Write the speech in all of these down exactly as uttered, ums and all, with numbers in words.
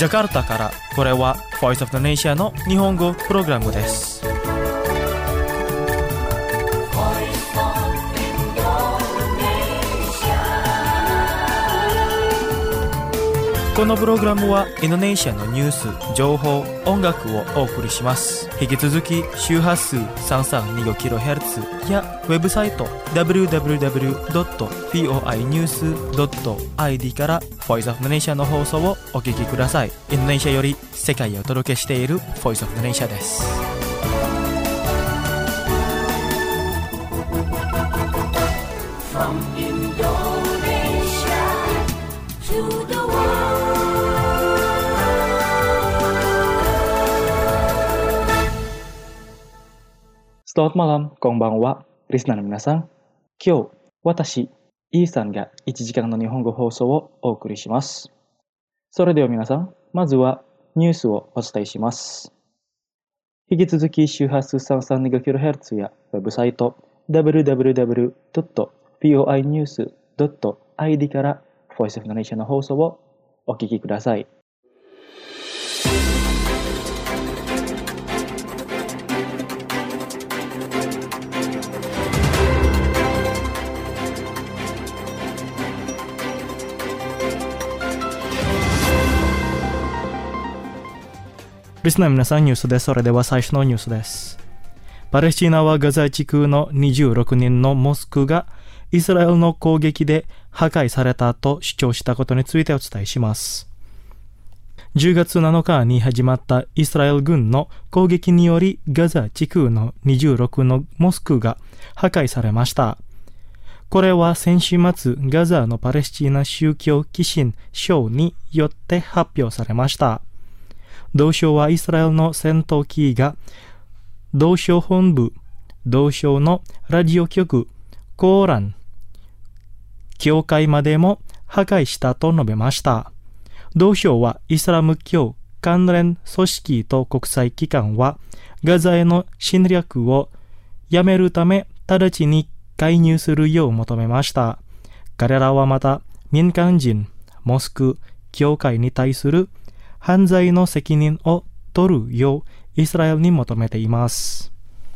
ジャカルタからこれは Voice of the Nation の日本語プログラムです。このプログラムはインドネシアのニュース、情報、音楽をお送りします。引き続き周波数 さんさんにごキロヘルツ やウェブサイト ダブリューダブリューダブリュードットフォーアイニュースドットアイディー から Voice of the Nation の放送をお聞きください。インドネシアより世界へお届けしている Voice of the Nation です。From Indonesia to the Selamat malam, konbanwa, listenerの皆さん。今日、私、イーさんがいちじかんの日本語放送をお送りします。それでは皆さん、まずはニュースをお伝えします。引き続き周波数 さんさんにごキロヘルツ やウェブサイト ダブリューダブリューダブリュードットフォーアイニュースドットアイディー から Voice of the Nation の放送をお聞きください。リスナーの皆さん、ニュースです。それでは最初のニュースです。パレスチナはガザ地区のにじゅうろくにんのモスクがイスラエルの攻撃で破壊されたと主張したことについてお伝えします。じゅうがつなのかに始まったイスラエル軍の攻撃によりガザ地区のにじゅうろくのモスクが破壊されました。これは先週末ガザのパレスチナ宗教寄進省によって発表されました。同省はイスラエルの戦闘機が同省本部、同省のラジオ局、コーラン、教会までも破壊したと述べました。同省はイスラム教関連組織と国際機関はガザへの侵略をやめるため直ちに介入するよう求めました。彼らはまた民間人、モスク、教会に対する犯罪の責任を取るようイスラエルに求めています。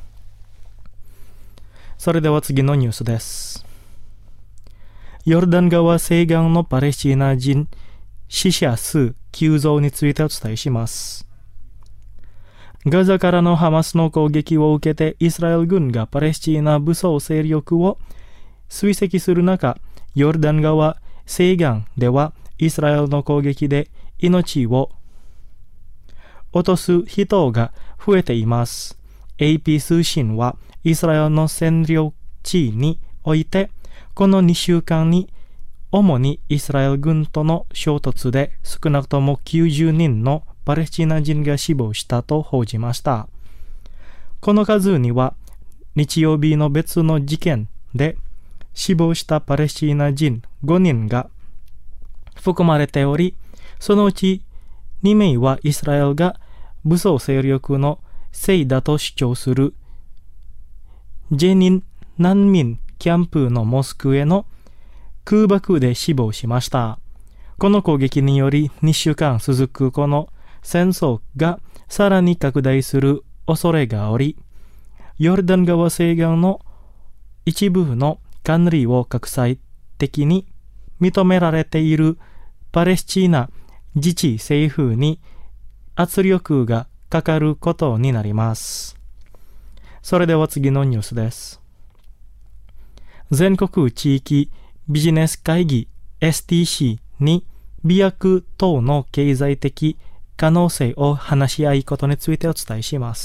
それでは次のニュースです。ヨルダン川西岸のパレスチナ人死者数急増についてお伝えします。ガザからのハマスの攻撃を受けてイスラエル軍がパレスチナ武装勢力を追跡する中、ヨルダン川西岸ではイスラエルの攻撃で命を落とす人が増えています。エーピー 通信はイスラエルの占領地においてこのにしゅうかんに主にイスラエル軍との衝突で少なくともきゅうじゅうにんのパレスチナ人が死亡したと報じました。この数には日曜日の別の事件で死亡したパレスチナ人ごにんが含まれており、そのうちにめいはイスラエルが武装勢力のせいだと主張するジェニン難民キャンプのモスクへの空爆で死亡しました。この攻撃によりにしゅうかん続くこの戦争がさらに拡大する恐れがおり、ヨルダン川西岸の一部の管理を国際的に認められているパレスチナ自治政府に圧力がかかることになります。それでは次のニュースです。全国地域ビジネス会議 エスティーシー に美薬等の経済的可能性を話し合いことについてお伝えします。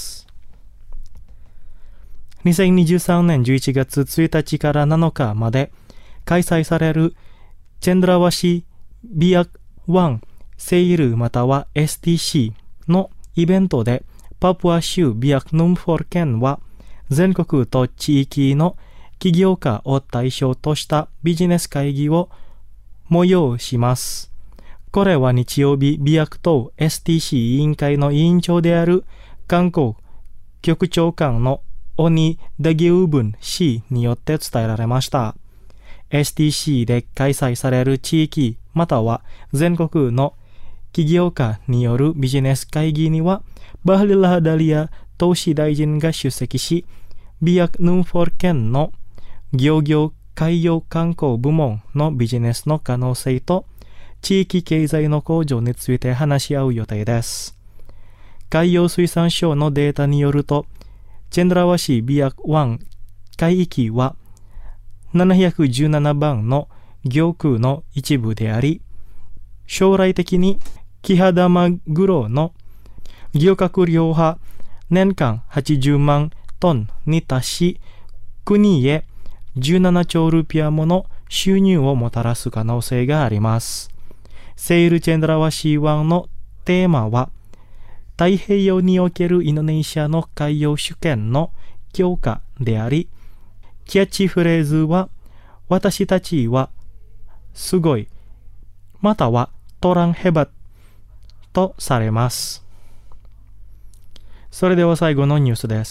にせんにじゅうさんねんじゅういちがつついたちからなのかまで開催されるチェンドラワシ美薬ワンセイルまたは エスティーシー のイベントでパプア州ビアクヌムフォル県は全国と地域の起業家を対象としたビジネス会議を催します。これは日曜日、ビアク島 エスティーシー 委員会の委員長である観光局長官のオニ・ダギウブン氏によって伝えられました。エスティーシー で開催される地域または全国の起業家によるビジネス会議にはバハリ・ラハダリア投資大臣が出席し、ビアク・ヌンフォル県の漁業海洋観光部門のビジネスの可能性と地域経済の向上について話し合う予定です。海洋水産省のデータによると、チェンドラワシビアク湾海域はななひゃくじゅうななばんの漁区の一部であり、将来的にキハダマグロの漁獲量は年間はちじゅうまんトンに達し、国へじゅうななちょうルピアもの収入をもたらす可能性があります。セイルチェンドラワシー湾のテーマは、太平洋におけるインドネシアの海洋主権の強化であり、キャッチフレーズは、私たちはすごい、またはトランヘバとされます。それでは最後のニュースです。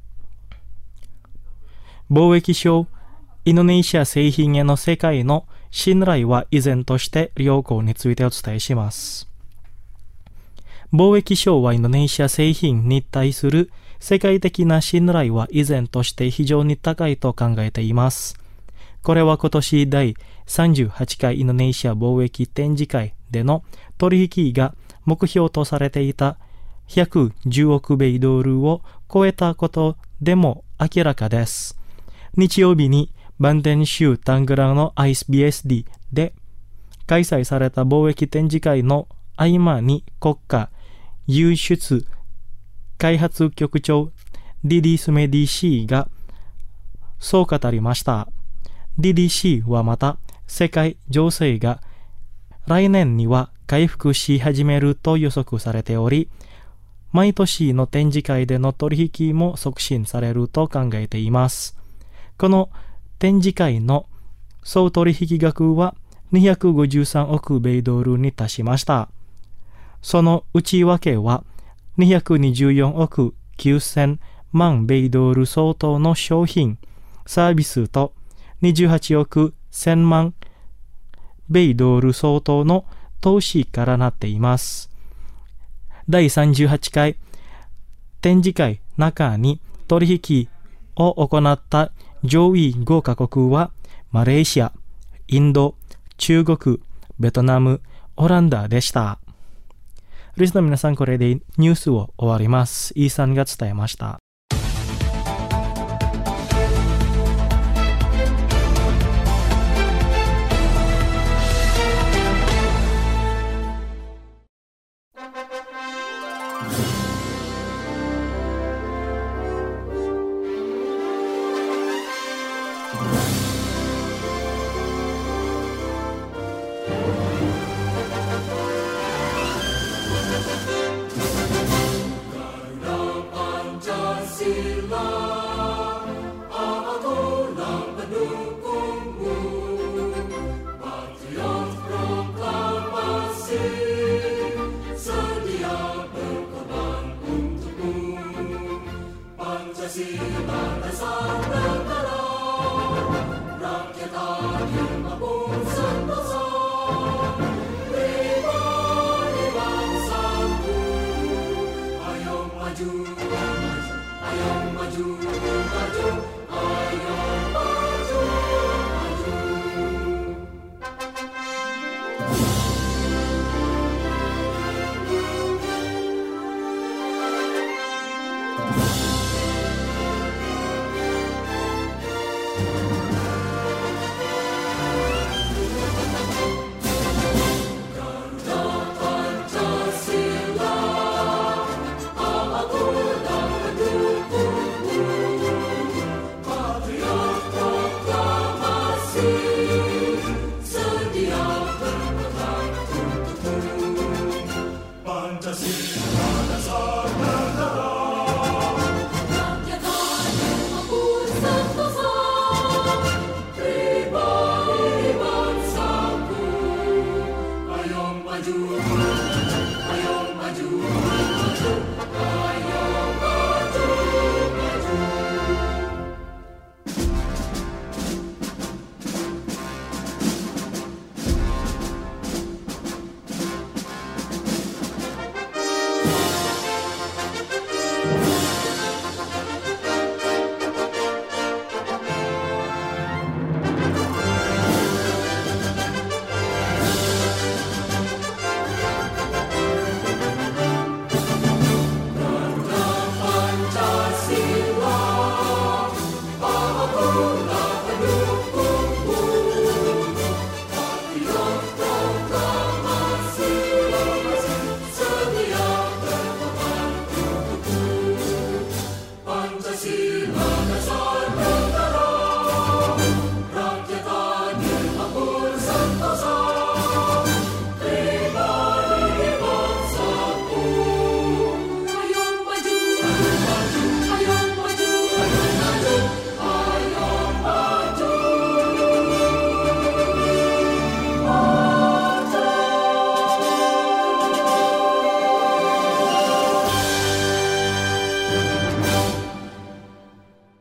貿易省、インドネシア製品への世界の信頼は依然として良好についてお伝えします。貿易省はインドネシア製品に対する世界的な信頼は依然として非常に高いと考えています。これは今年第さんじゅうはちかいインドネシア貿易展示会での取引が目標とされていたひゃくじゅうおくべいドルを超えたことでも明らかです。日曜日にバンテン州タングランの アイエスビーエスディー で開催された貿易展示会の合間に国家輸出開発局長ディディ・スメディシーがそう語りました。ディディシーはまた世界情勢が来年には回復し始めると予測されており、毎年の展示会での取引も促進されると考えています。この展示会の総取引額はにひゃくごじゅうさんおくべいドルに達しました。その内訳はにひゃくにじゅうよんおくきゅうせんまんべいドル相当の商品、サービスとにじゅうはちおくせんまんべいドル相当の投資からなっています。だいさんじゅうはちかい展示会中に取引を行った上位ごカ国はマレーシア、インド、中国、ベトナム、オランダでした。リスナーの皆さん、これでニュースを終わります。イーさんが伝えました。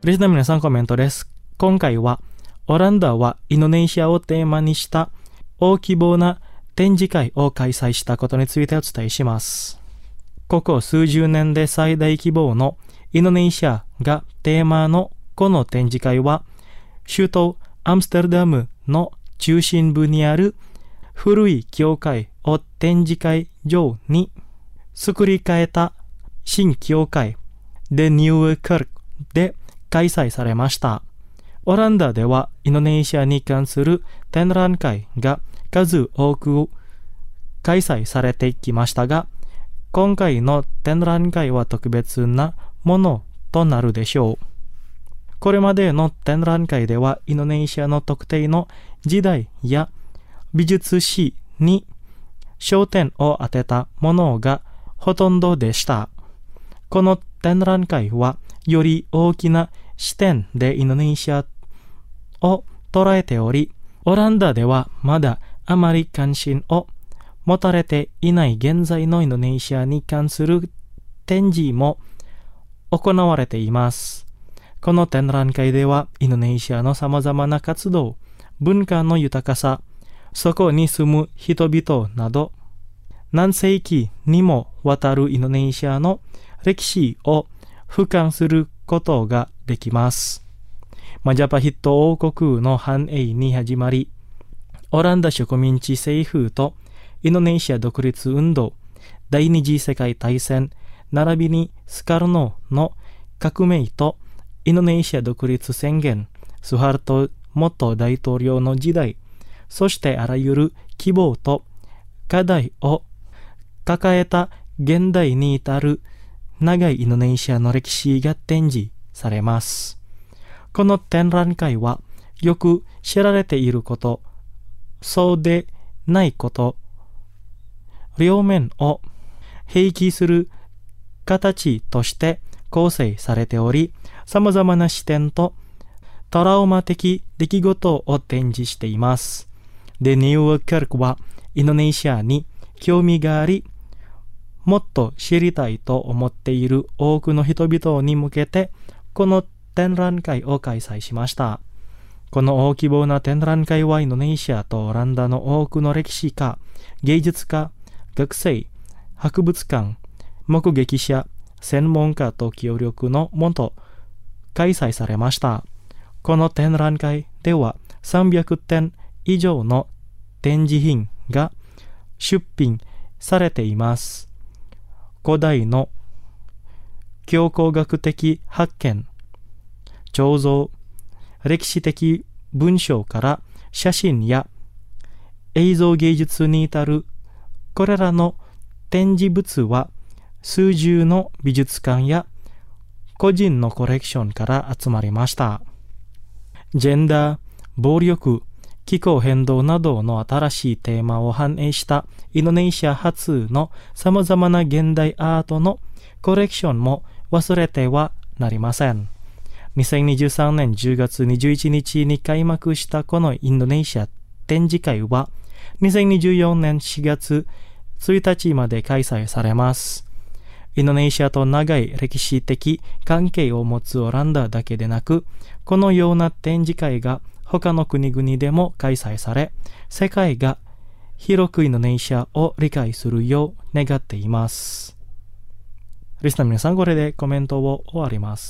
リスナーの皆さんコメントです。今回はオランダはインドネシアをテーマにした大規模な展示会を開催したことについてお伝えします。ここ数十年で最大規模のインドネシアがテーマのこの展示会は、首都アムステルダムの中心部にある古い教会を展示会場に作り変えた新教会デニューケルクで開催されました。オランダではインドネシアに関する展覧会が数多く開催されてきましたが、今回の展覧会は特別なものとなるでしょう。これまでの展覧会ではインドネシアの特定の時代や美術史に焦点を当てたものがほとんどでした。この展覧会はより大きな視点でインドネシアを捉えており、オランダではまだあまり関心を持たれていない現在のインドネシアに関する展示も行われています。この展覧会ではインドネシアの様々な活動、文化の豊かさ、そこに住む人々など、何世紀にもわたるインドネシアの歴史を俯瞰することができます。マジャパヒット王国の繁栄に始まり、オランダ植民地政府とインドネシア独立運動、第二次世界大戦、並びにスカルノの革命とインドネシア独立宣言、スハルト元大統領の時代、そしてあらゆる希望と課題を抱えた現代に至る長いインドネシアの歴史が展示されます。この展覧会はよく知られていること、そうでないこと、両面を併記する形として構成されており、様々な視点とトラウマ的出来事を展示しています。で、ニューケルクはインドネシアに興味があり、もっと知りたいと思っている多くの人々に向けて、この展覧会を開催しました。この大規模な展覧会はインドネシアとオランダの多くの歴史家、芸術家、学生、博物館、目撃者、専門家と協力のもと開催されました。この展覧会ではさんびゃくてん以上の展示品が出品されています。古代の考古学的発見、彫像、歴史的文章から写真や映像芸術に至るこれらの展示物は数十の美術館や個人のコレクションから集まりました。ジェンダー、暴力、気候変動などの新しいテーマを反映したインドネシア初の様々な現代アートのコレクションも忘れてはなりません。にせんにじゅうさんねんじゅうがつにじゅういちにちに開幕したこのインドネシア展示会はにせんにじゅうよねんしがつついたちまで開催されます。インドネシアと長い歴史的関係を持つオランダだけでなく、このような展示会が他の国々でも開催され、世界が広くインドネシアを理解するよう願っています。リスナーの皆さん、これでコメントを終わります。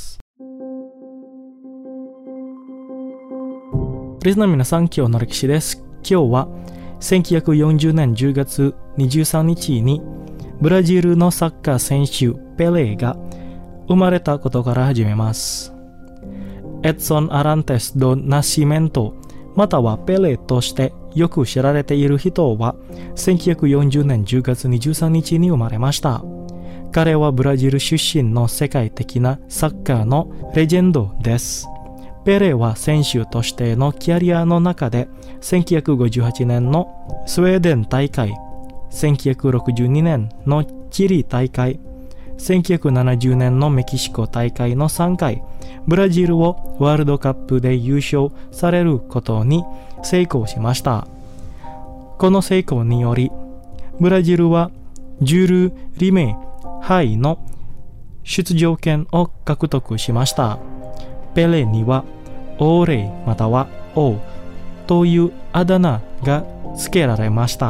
リスナーの皆さん、今日の歴史です。今日はせんきゅうひゃくよんじゅうねんじゅうがつにじゅうさんにちにブラジルのサッカー選手ペレが生まれたことから始めます。エッソン・アランテス・ド・ナシメント、またはペレとしてよく知られている人はせんきゅうひゃくよんじゅうねんじゅうがつにじゅうさんにちに生まれました。彼はブラジル出身の世界的なサッカーのレジェンドです。ペレは選手としてのキャリアの中でせんきゅうひゃくごじゅうはちねんのスウェーデン大会、せんきゅうひゃくろくじゅうにねんのチリ大会、せんきゅうひゃくななじゅうねんのメキシコ大会のさんかい、ブラジルをワールドカップで優勝されることに成功しました。この成功により、ブラジルはじゅうリメ杯の出場権を獲得しました。 ペレにはオーレイまたは王というあだ名が付けられました。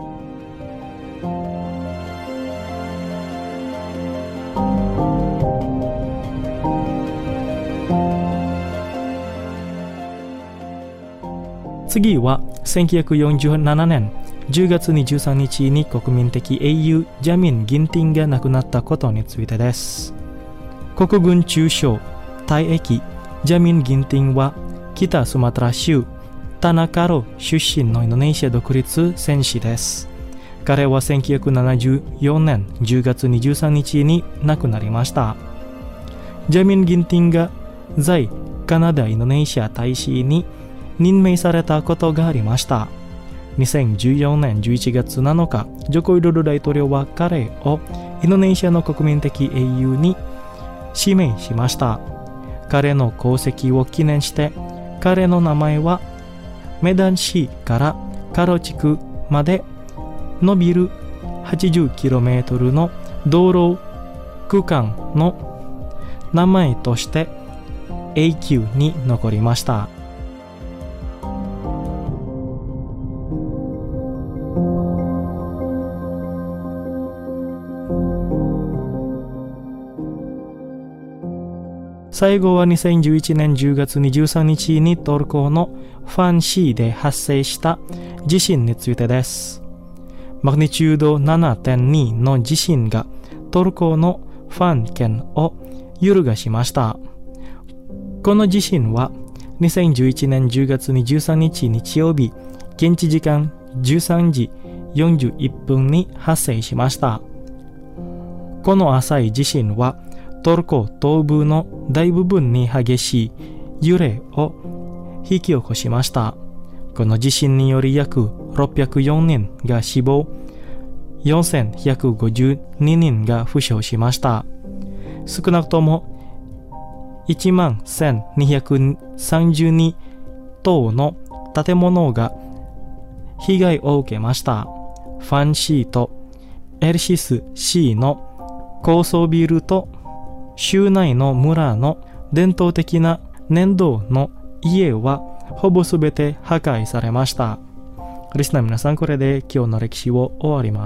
次はせんきゅうひゃくよんじゅうななねんじゅうがつにじゅうさんにちに国民的英雄ジャミン・ギンティンが亡くなったことについてです。国軍中将退役ジャミン・ギンティンは北スマトラ州タナカロ出身のインドネシア独立戦士です。彼はせんきゅうひゃくななじゅうよねんじゅうがつにじゅうさんにちに亡くなりました。ジャミン・ギンティンが在カナダ・インドネシア大使に任命されたことがありました。にせんじゅうよねんじゅういちがつなのか、ジョコ・ウィドド大統領は彼をインドネシアの国民的英雄に指名しました。彼の功績を記念して、彼の名前はメダン市からカロ地区まで伸びる はちじゅっキロメートル の道路区間の名前として永久に残りました。最後はにせんじゅういちねんじゅうがつにじゅうさんにちにトルコのファンシーで発生した地震についてです。マグニチュード ななてんに の地震がトルコのファン県を揺るがしました。この地震はにせんじゅういちねんじゅうがつにじゅうさんにち日曜日、現地時間じゅうさんじよんじゅういっぷんに発生しました。この浅い地震はトルコ東部の大部分に激しい揺れを引き起こしました。この地震により約ろっぴゃくよにんが死亡、よんせんひゃくごじゅうににんが負傷しました。少なくともいちまんせんにひゃくさんじゅうにとうの建物が被害を受けました。ファンシーとエルシス市の高層ビルと州内の村の伝統的な粘土の家はほぼすべて破壊されました。リスナーの皆さん、これで今日の歴史を終わります。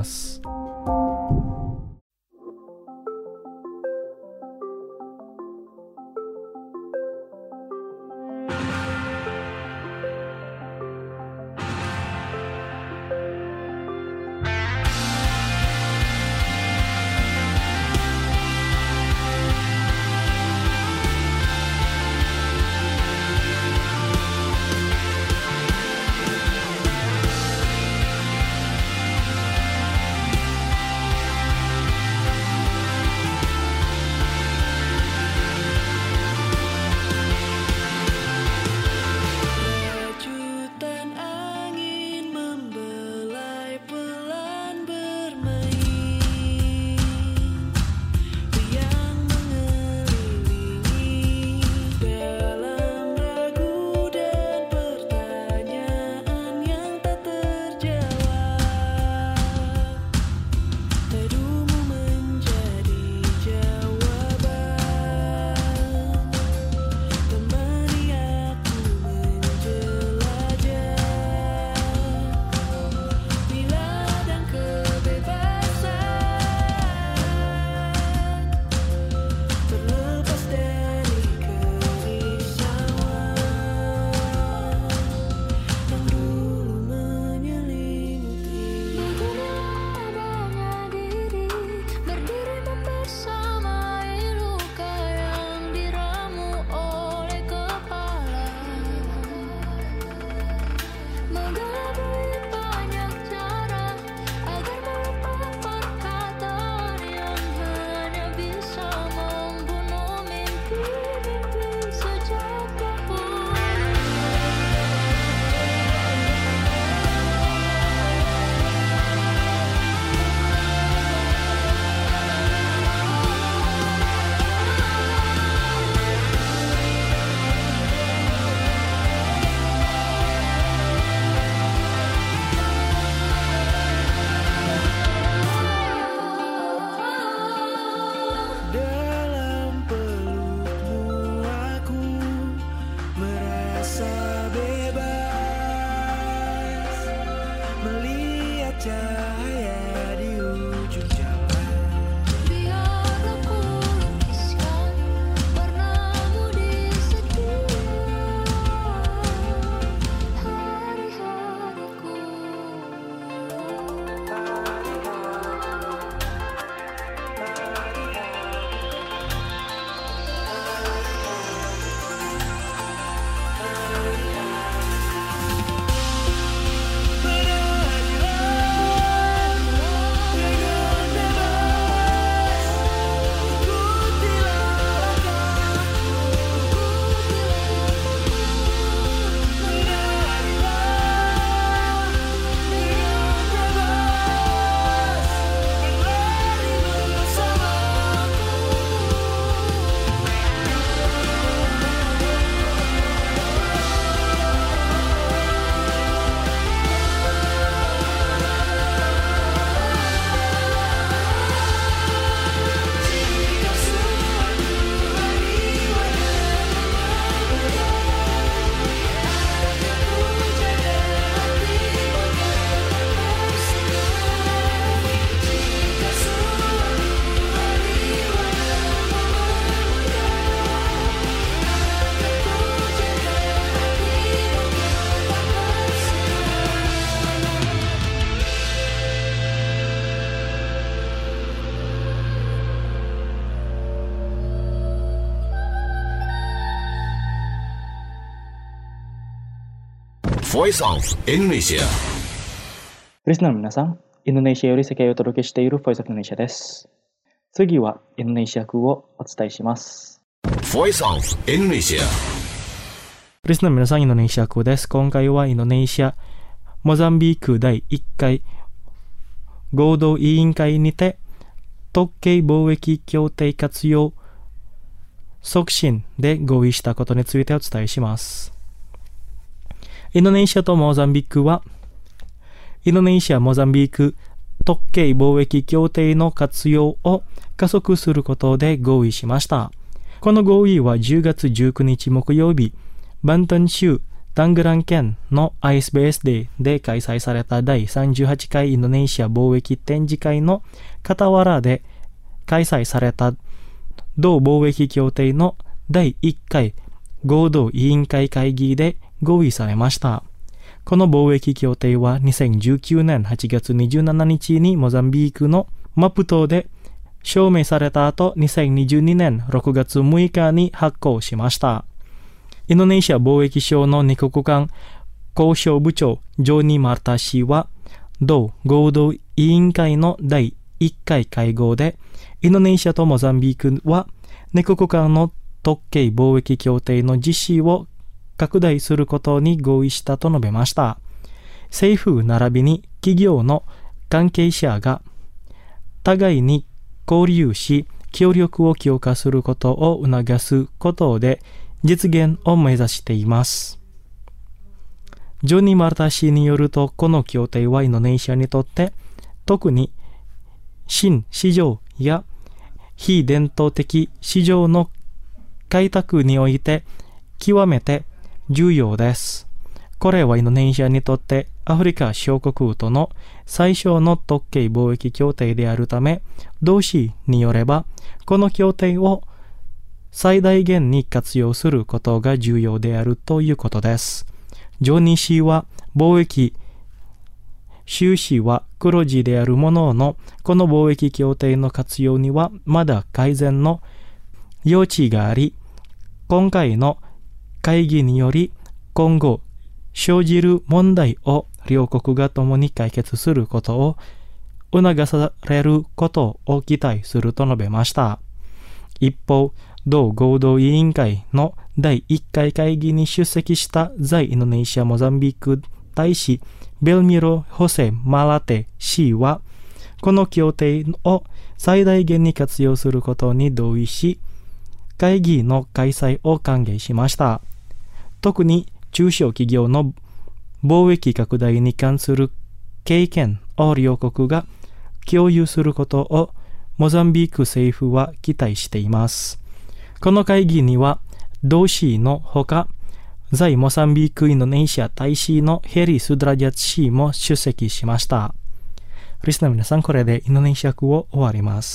Voice of Indonesia。 リスナーの皆さん、インドネシアより世界をお届けしている Voice of Indonesia です。次はインドネシア語をお伝えします。 Voice of Indonesia。 リスナーの皆さん、インドネシア語です。今回はインドネシアモザンビークだいいっかい合同委員会にて特権貿易協定活用促進で合意したことについてお伝えします。インドネシアとモザンビークはインドネシア・モザンビーク特権貿易協定の活用を加速することで合意しました。この合意はじゅうがつじゅうくにち木曜日、バンタン州タングラン県の アイエスビーエス デーで開催されただいさんじゅうはちかいインドネシア貿易展示会の傍らで開催された同貿易協定のだいいっかい合同委員会会議で合意されました。この貿易協定はにせんじゅうきゅうねんはちがつにじゅうしちにちにモザンビークのマプトで証明された後、にせんにじゅうにねんろくがつむいかに発効しました。インドネシア貿易省の二国間交渉部長ジョニー・マルタ氏は、同合同委員会のだいいっかい会合で、インドネシアとモザンビークは二国間の特権貿易協定の実施を拡大することに合意したと述べました。政府並びに企業の関係者が互いに交流し協力を強化することを促すことで実現を目指しています。ジョニー・マルタ氏によると、この協定はインドネシアにとって特に新市場や非伝統的市場の開拓において極めて重要です。これはインドネシアにとってアフリカ諸国との最小の特権貿易協定であるため、同氏によれば、この協定を最大限に活用することが重要であるということです。ジョニー氏は、貿易収支は黒字であるものの、この貿易協定の活用にはまだ改善の余地があり、今回の会議により今後生じる問題を両国が共に解決することを促されることを期待すると述べました。一方、同合同委員会のだいいっかい会議に出席した在インドネシア・モザンビーク大使ベルミロ・ホセ・マラテ氏は、この協定を最大限に活用することに同意し、会議の開催を歓迎しました。特に中小企業の貿易拡大に関する経験を両国が共有することをモザンビーク政府は期待しています。この会議には同氏のほか、在モザンビークインドネシア大使のヘリ・スドラジャツ氏も出席しました。リスナーの皆さん、これでインドネシア語を終わります。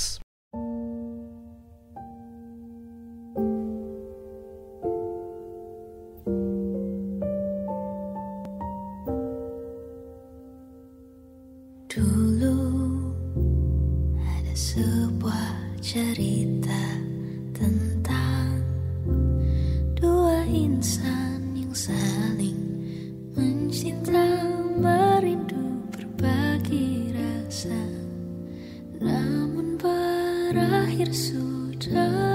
Cerita tentang dua insan yang saling mencinta, merindu berbagi rasa, namun berakhir sudah.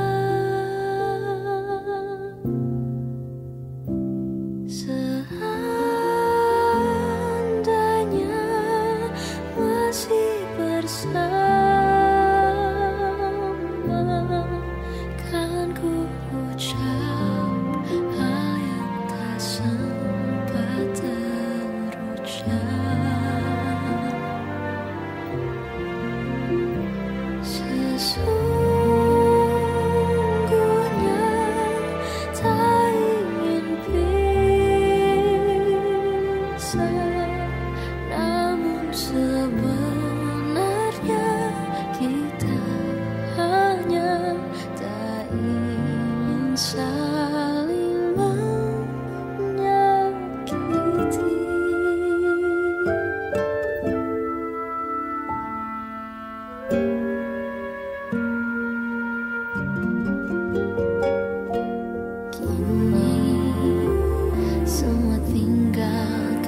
Seandainya masih bersama, namun sebenarnya kita hanya tak ingin saling menyakiti. Kini semua tinggal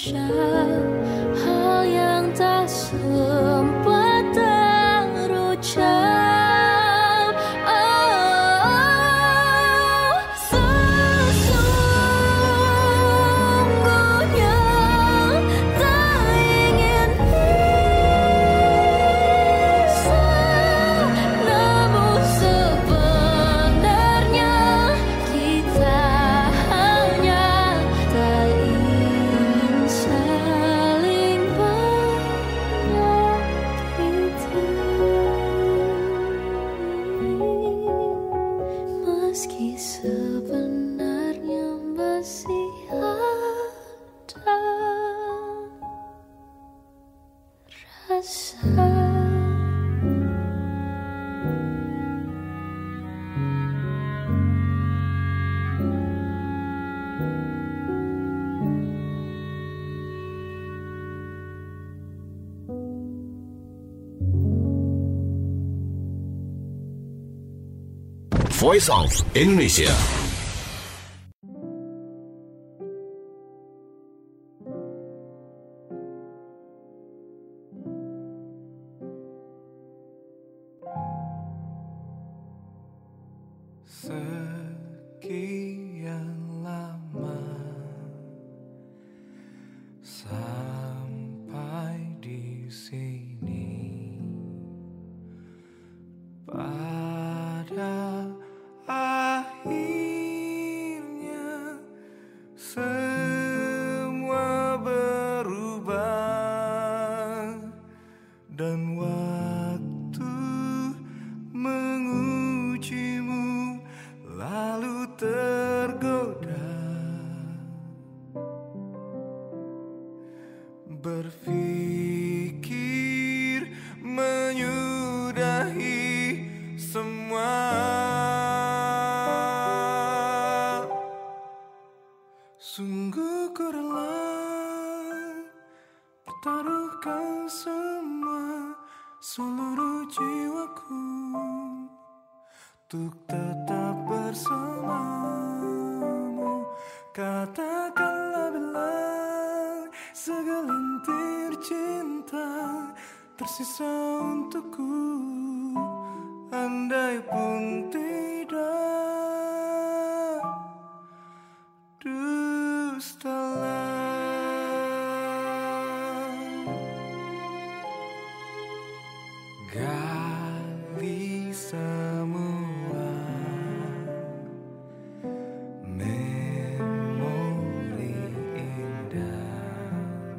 hal yang tak sempat terucap. Oh, sesungguhnya tak ingin pisah, namun sebenarnya kita hanya tak ingin saling menyakiti. Meski sebenarnya masih ada rasa. Voice of Indonesia. Sekian lama sampai di sini, pada akhirnya semua berubah dan waktu mengujimu lalu tergoda berpikir menyudahi semua. Sungguh ku rela pertaruhkan semua seluruh jiwaku untuk tetap bersamamu. Katakanlah bila segelintir cinta tersisa untukku, andai pun tidak, dustalah. Gali semua memori indah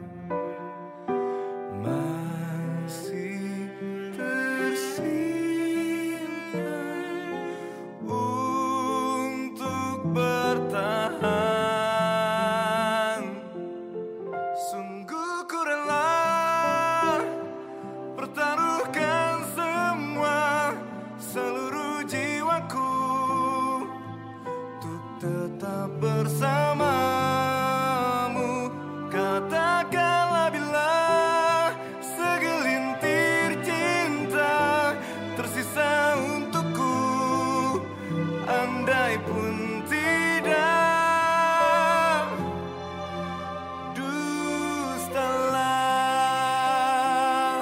masih tersimpan untuk bertahan. Sungguh ku rela pertaruhkan semua seluruh jiwaku untuk tetap bersamamu. Katakanlah bila segelintir cinta tersisa untukku, andai pun tidak, dustalah.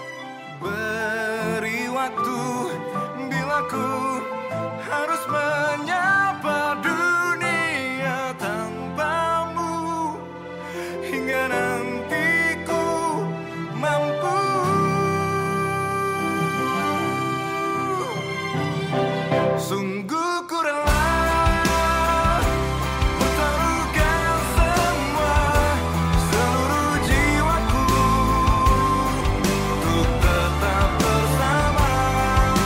Beri waktu bila ku harus menyapa dunia tanpamu, hingga nanti ku mampu. Sungguh ku rela pertaruhkan semua seluruh jiwaku untuk tetap bersamamu.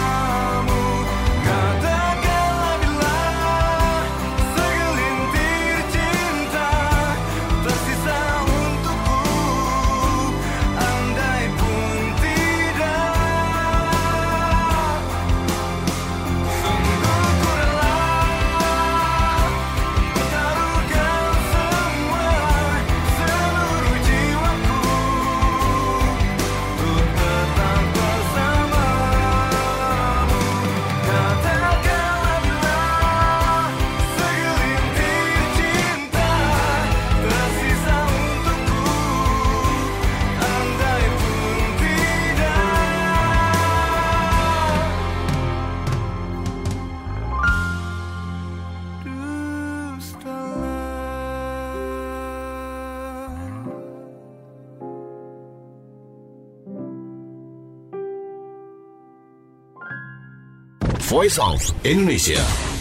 Voice of Indonesia.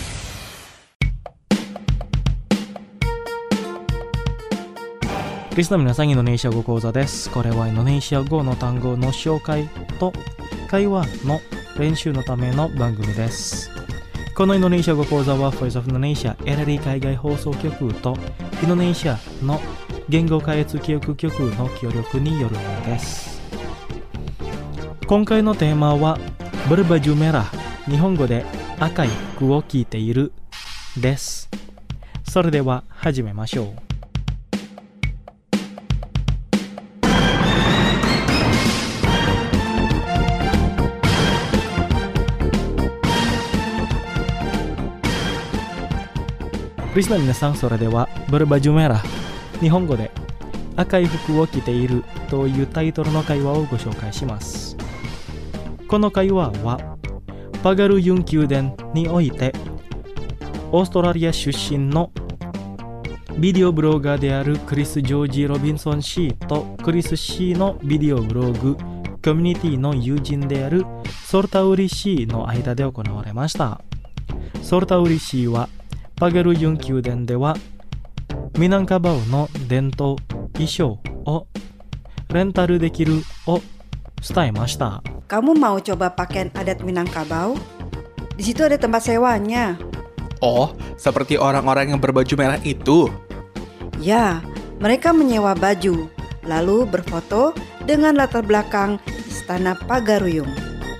リスナーの皆さん、インドネシア語講座です。これはインドネシア語の単語の紹介と会話の練習のための番組です。このインドネシア語講座は Voice of Indonesia エルエルイー海外放送局とインドネシアの言語開発教育局の協力によるものです。今回のテーマはberbaju merah、日本語で赤い服を着ているです。それでは始めましょう。リスナーの皆さん、それではberbaju merah、日本語で赤い服を着ているというタイトルの会話をご紹介します。この会話はパガルユン宮殿においてオーストラリア出身のビデオブロガーであるクリス・ジョージ・ロビンソン氏とクリス氏のビデオブログコミュニティの友人であるソルタウリ氏の間で行われました。ソルタウリ氏はパガルユン宮殿ではミナンカバオの伝統衣装をレンタルできるを伝えました。 Kamu mau coba pakaian adat Minangkabau? Di situ ada tempat sewanya. Oh, seperti orang-orang yang berbaju merah itu? Ya, mereka menyewa baju, lalu berfoto dengan latar belakang Istana Pagaruyung.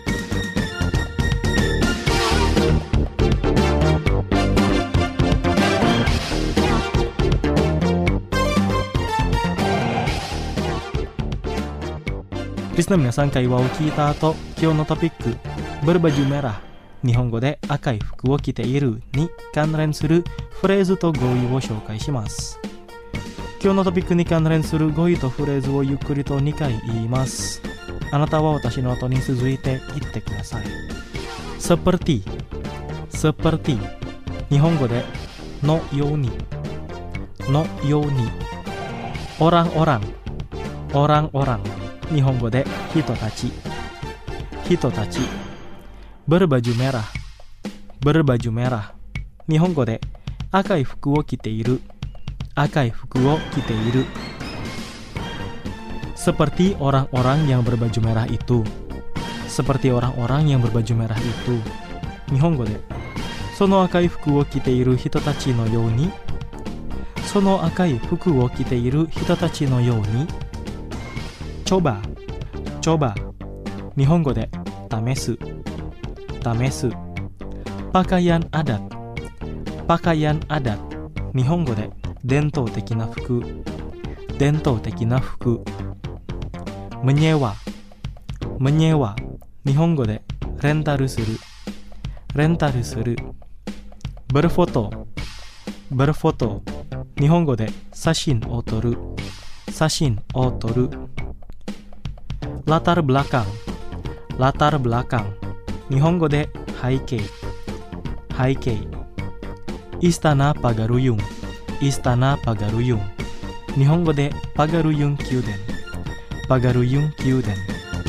リスナーの皆さん、会話を聞いた後、今日のトピックberbaju merah、日本語で赤い服を着ているに関連するフレーズと語彙を紹介します。今日のトピックに関連する語彙とフレーズをゆっくりとにかい言います。あなたは私の後に続いて言ってください。seperti、seperti、日本語でのように、のように、orang-orang、orang-orang、日本語で人たち、人たち、berbaju merah、berbaju merah、日本語で赤い服を着ている、赤い服を着ている。seperti orang-orang yang berbaju merah itu、seperti orang-orang yang berbaju merah itu、日本語でその赤い服を着ている人たちのように、その赤い服を着ている人たちのように。coba、coba、日本語で試す、試す。pakaian adat、pakaian adat、日本語で伝統的な服、伝統的な服。menyewa、menyewa、日本語でレンタルする、レンタルする。berfoto、berfoto、日本語で写真を撮る、写真を撮る。latar belakang、latar belakang、日本語で背景、背景。Istana Pagaruyung、Istana Pagaruyung、日本語でパガルユン宮殿、パガルユン宮殿。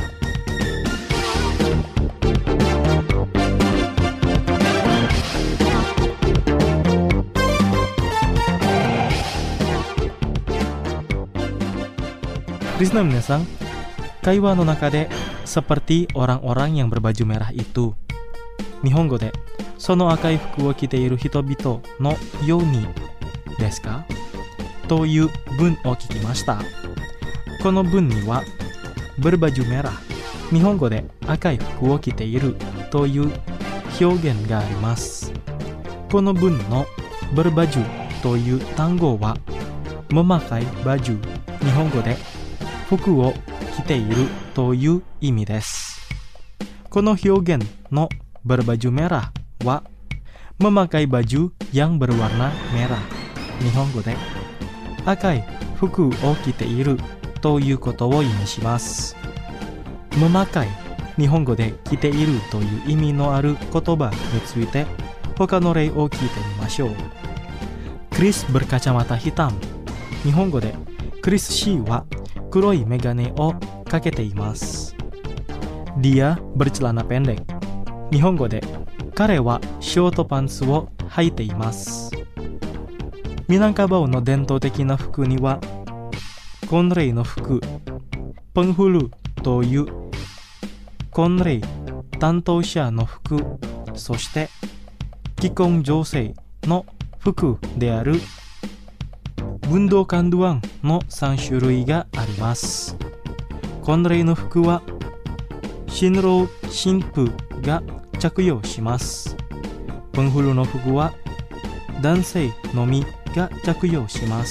リスナーの皆さん、会話の中で seperti orang-orang yang berbaju merah itu、日本語でその赤い服を着ている人々のようにですかという文を聞きました。この文にはberbaju merah、日本語で赤い服を着ているという表現があります。この文のberbajuという単語はmemakai baju、日本語で服を着ているという意味です。この表現のberbaju merahはmemakai baju yang berwarna merah、日本語で赤い服を着ているということを意味します。memakai、日本語で着ているという意味のある言葉について他の例を聞いてみましょう。Chris berkacamata hitam、日本語でクリス氏は黒いメガネをかけています。Dia bercelana pendek、日本語で彼はショートパンツを履いています。ミナンカバオの伝統的な服には、コンレイの服、ペンフルというコンレイ担当者の服、そして既婚女性の服である運動カンドゥアンのさん種類があります。コンレイの服は新郎新婦が着用します。ペンフルの服は男性のみが着用します。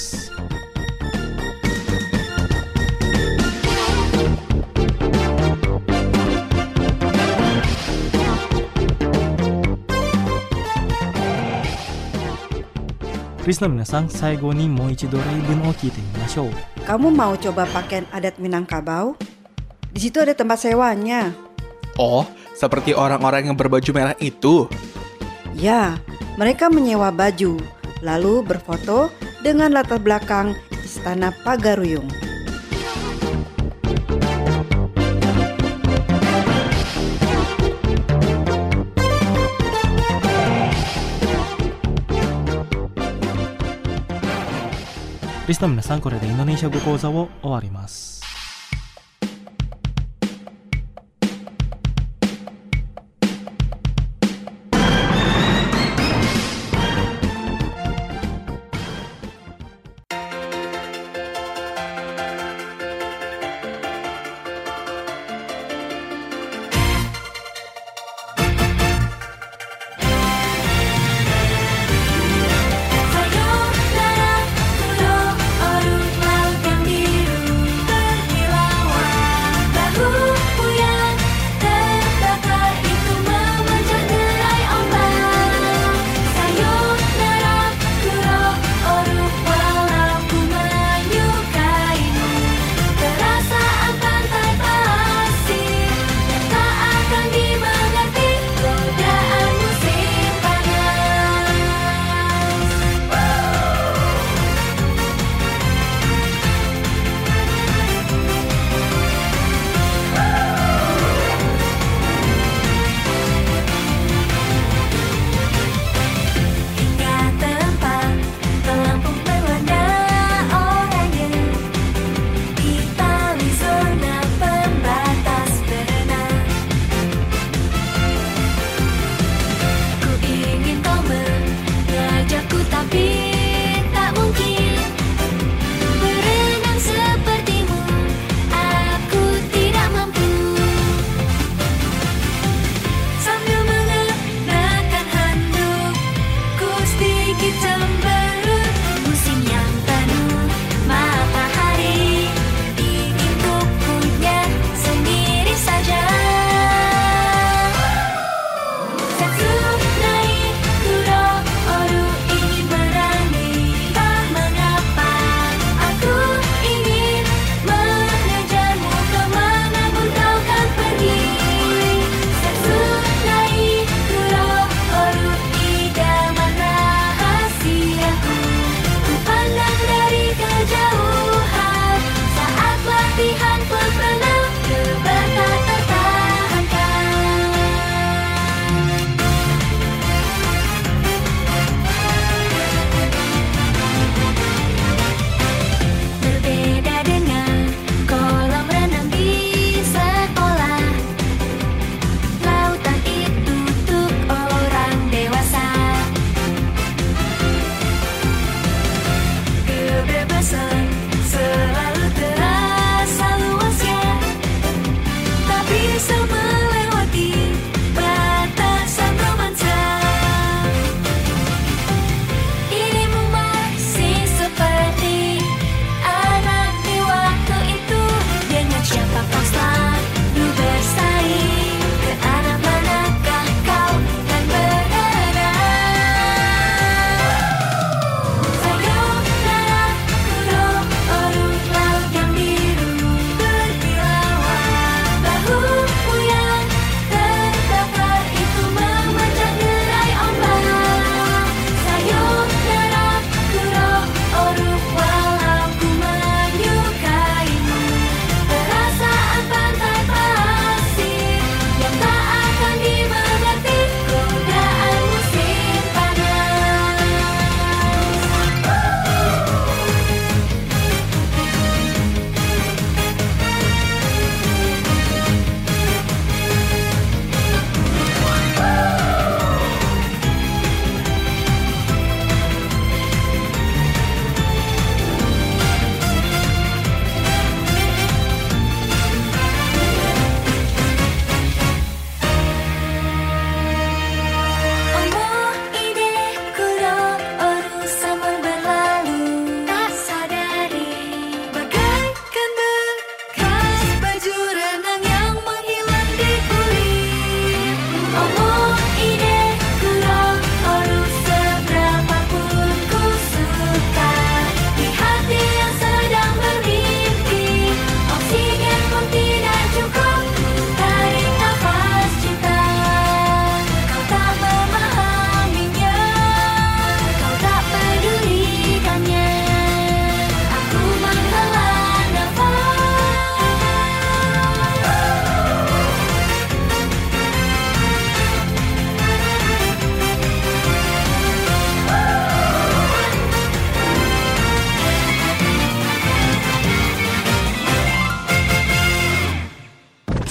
リスナー皆さん、最後にもう一度例文を聞いてみましょう。 Kamu mau coba pakaian adat Minangkabau? Di situ ada tempat sewanya. Oh, seperti orang-orang yang berbaju merah itu. Ya, mereka menyewa baju, lalu berfoto dengan latar belakang Istana Pagaruyung. リスナー皆さん、これでインドネシア語講座を終わります。 Sayonara, pulau oruk laut yang biru.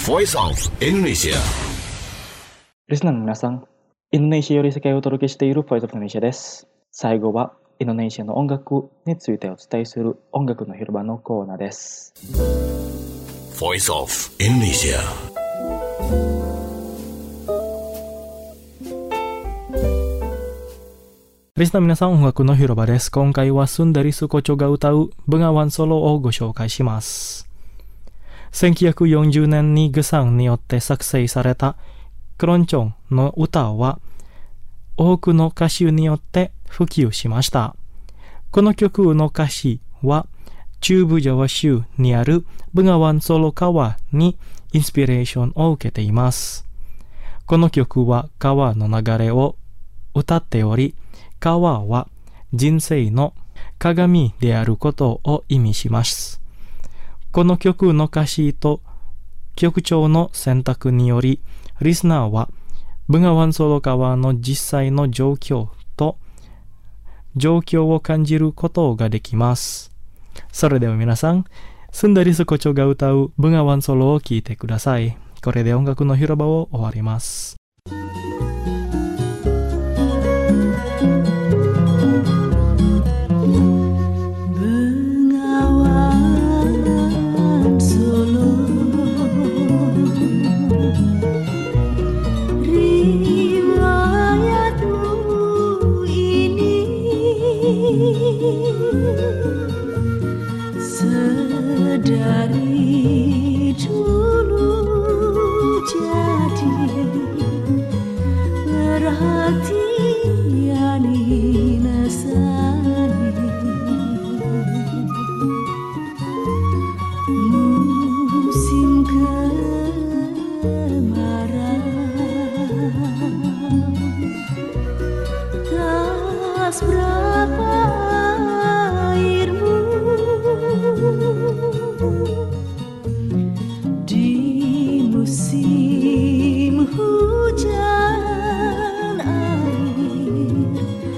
Voice of Indonesia. リスナーの皆さん、インドネシアより世界をお届けしている Voice of Indonesia です。最後はインドネシアの音楽についてお伝えする音楽の広場のコーナーです。 Voice of Indonesia. リスナーの皆さん、音楽の広場です。今回はスンダリスコチョが歌うブガワンソロをご紹介します。せんきゅうひゃくよんじゅうねんにグサンによって作成されたクロンチョンの歌は多くの歌手によって普及しました。この曲の歌詞は中部ジャワ州にあるブガワンソロ川にインスピレーションを受けています。この曲は川の流れを歌っており、川は人生の鏡であることを意味します。この曲の歌詞と曲調の選択により、リスナーはブガワンソロ川の実際の状況と状況を感じることができます。それでは皆さん、スンダリスコチョが歌うブガワンソロを聴いてください。これで音楽の広場を終わります。 Sedari dulu jadi perhatian nasani, musim kemarau tak seberapa di musim hujan air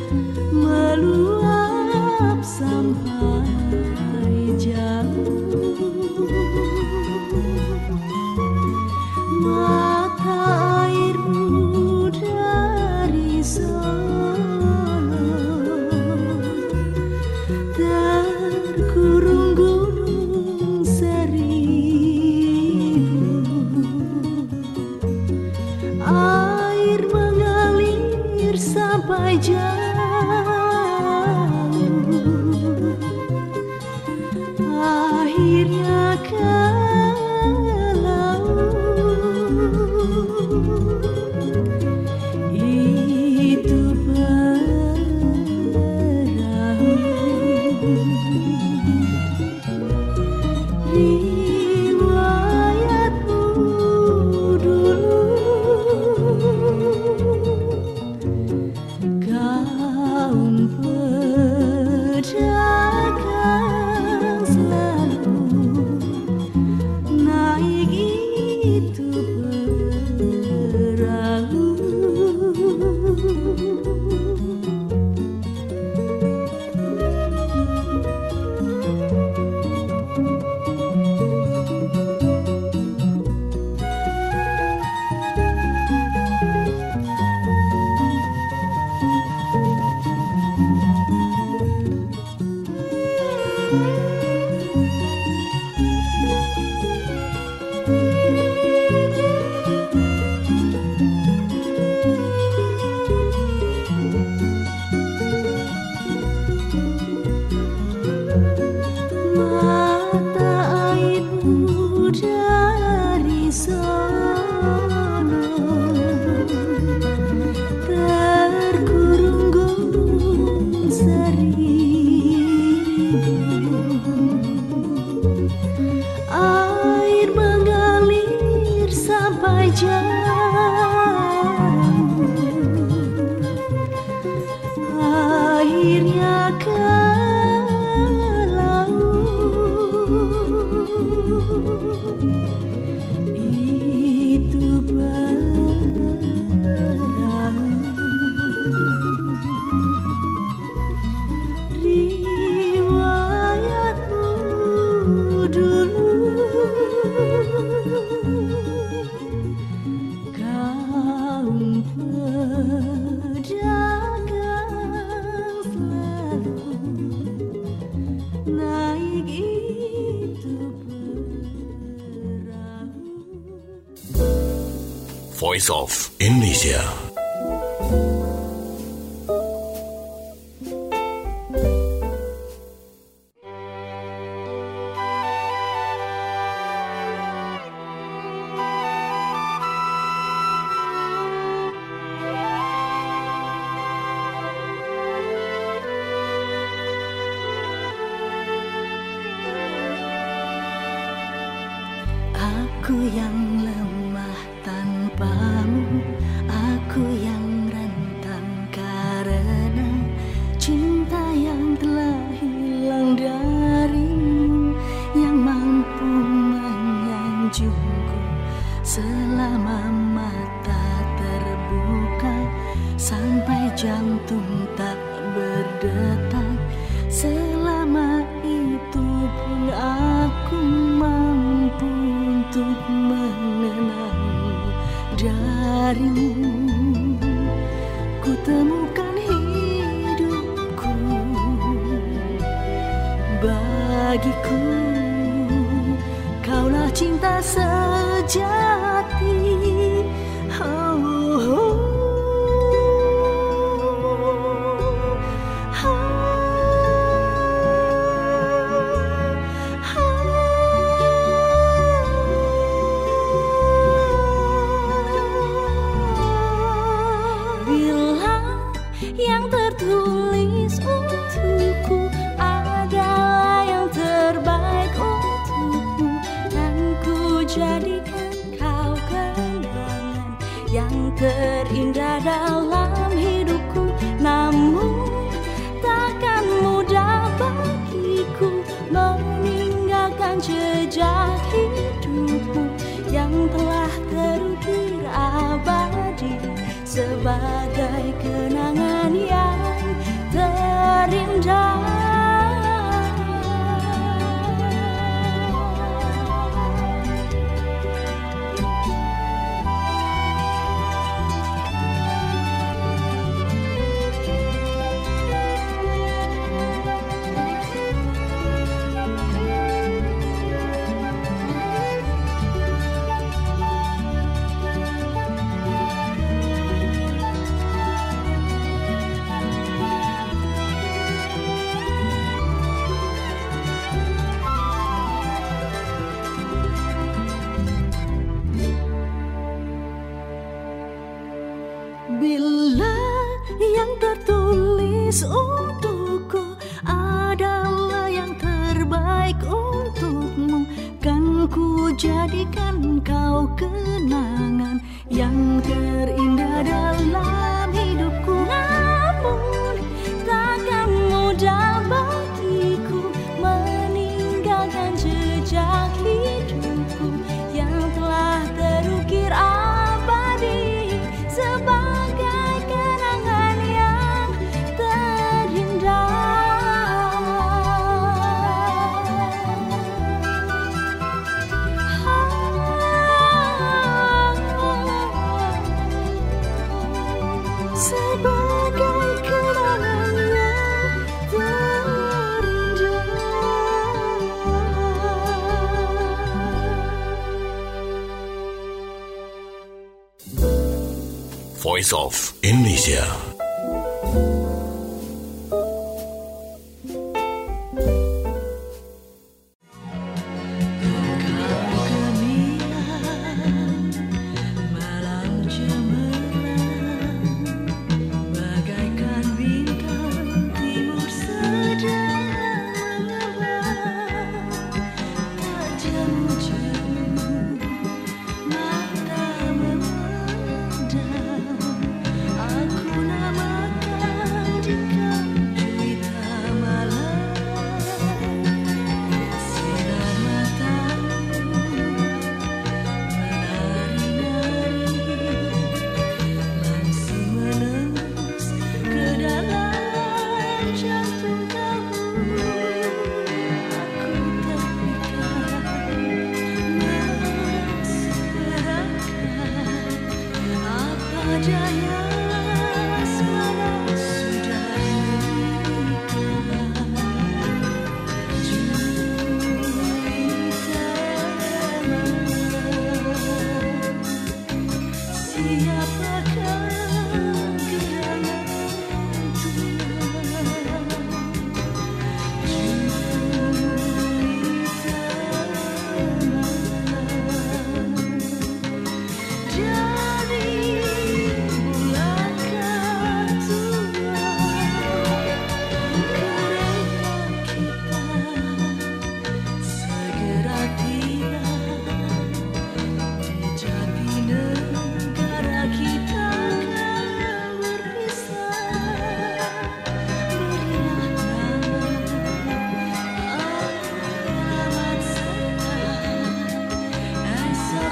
meluap sampai jauh, mata airmu dari Solo terkurung gunung seribu, air mengalir sampai jauh, akhirnya ke laut. Itu perahu riwayatmu dulu, kaum pedagang selalu naik itu perahu. Mata airmu dari Solo terkurung gunung seribu, air mengalir sampai jauh, akhirnya ke laut. Voice of Indonesia. Aku yang lemah tanpamu, aku yang rentan karena cinta yang telah hilang darimu, yang mampu menyanjungku selama mata terbuka, sampai jantung tak berdetak. Selama itu pun aku mampu untuk mengenangmu. Darimu ku temukan hidupku, bagiku kaulah cinta sejati. Oh, oh. Yang tertulis untukku adalah yang terbaik untukmu, dan ku jadikan kau kenangan yang terindah dalam hidupku. Namun takkan mudah bagiku meninggalkan jejak hidupmu yang telah terukir abadi sebagai kenangan yang terindah. Bila yang tertulis untukku adalah yang terbaik untukmu, kan ku jadikan kau kenangan yang terindah dalam hidupku. Namun takkan mudah bagiku meninggalkan jejak hidupku yang telah terukir abadi sebagai kenangan yang terindah. Sebagai kenangan yang terindah. Voice of Indonesia.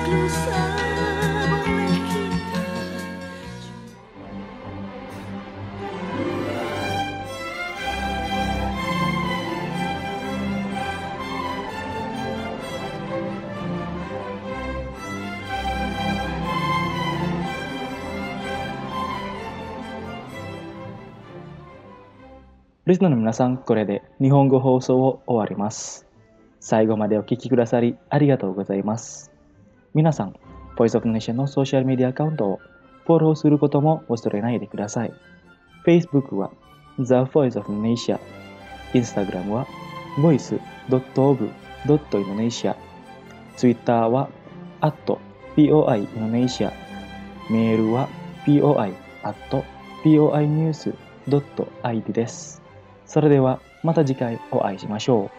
lusa boleh kita. リスナーの皆さん、これで日本語放送を終わります。最後までお聞きくださりありがとうございます。皆さん、Voice of Indonesia のソーシャルメディアアカウントをフォローすることも忘れないでください。Facebook は The Voice of Indonesia、Instagram は ボイスドットオブドットインドネシア、Twitter は アットポイインドネシア、メールは ポイ アットポイニュースドットアイディー です。それではまた次回お会いしましょう。